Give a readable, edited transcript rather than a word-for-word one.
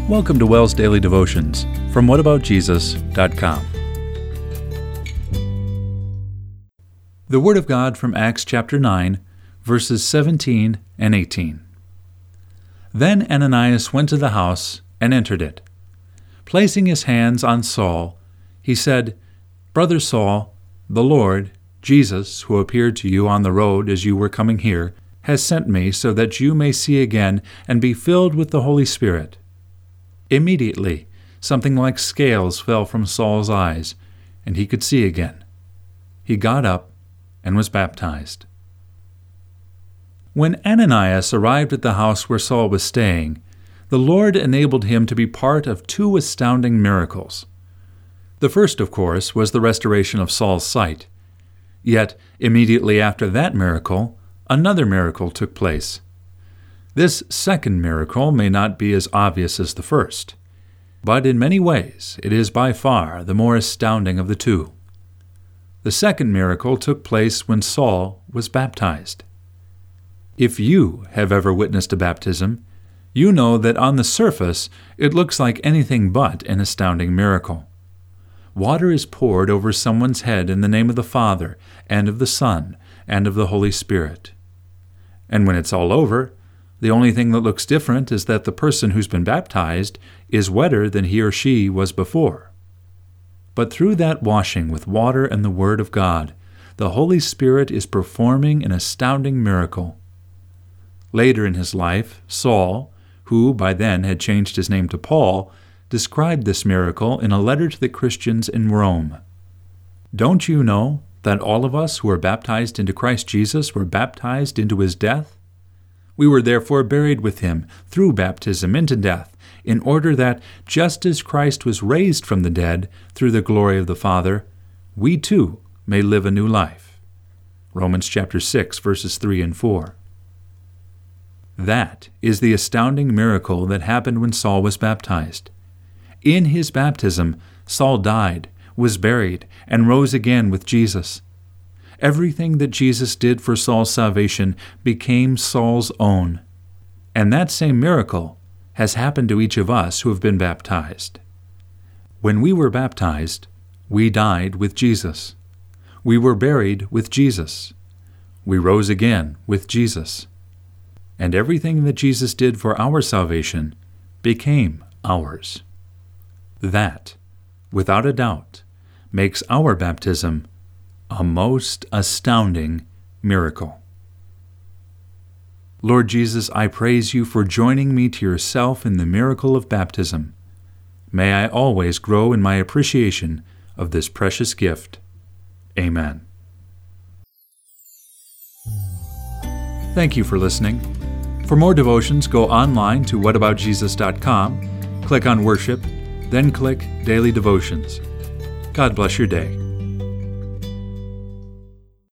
Welcome to WELL's Daily Devotions from whataboutjesus.com. The Word of God from Acts chapter 9, verses 17 and 18. Then Ananias went to the house and entered it. Placing his hands on Saul, he said, "Brother Saul, the Lord, Jesus, who appeared to you on the road as you were coming here, has sent me so that you may see again and be filled with the Holy Spirit." Immediately, something like scales fell from Saul's eyes, and he could see again. He got up and was baptized. When Ananias arrived at the house where Saul was staying, the Lord enabled him to be part of two astounding miracles. The first, of course, was the restoration of Saul's sight. Yet, immediately after that miracle, another miracle took place. This second miracle may not be as obvious as the first, but in many ways it is by far the more astounding of the two. The second miracle took place when Saul was baptized. If you have ever witnessed a baptism, you know that on the surface it looks like anything but an astounding miracle. Water is poured over someone's head in the name of the Father, and of the Son, and of the Holy Spirit. And when it's all over, the only thing that looks different is that the person who's been baptized is wetter than he or she was before. But through that washing with water and the Word of God, the Holy Spirit is performing an astounding miracle. Later in his life, Saul, who by then had changed his name to Paul, described this miracle in a letter to the Christians in Rome. "Don't you know that all of us who were baptized into Christ Jesus were baptized into his death? We were therefore buried with him through baptism into death, in order that, just as Christ was raised from the dead through the glory of the Father, we too may live a new life." Romans chapter 6, verses 3 and 4. That is the astounding miracle that happened when Saul was baptized. In his baptism, Saul died, was buried, and rose again with Jesus. Everything that Jesus did for Saul's salvation became Saul's own. And that same miracle has happened to each of us who have been baptized. When we were baptized, we died with Jesus. We were buried with Jesus. We rose again with Jesus. And everything that Jesus did for our salvation became ours. That, without a doubt, makes our baptism a most astounding miracle. Lord Jesus, I praise you for joining me to yourself in the miracle of baptism. May I always grow in my appreciation of this precious gift. Amen. Thank you for listening. For more devotions, go online to whataboutjesus.com, click on Worship, then click Daily Devotions. God bless your day.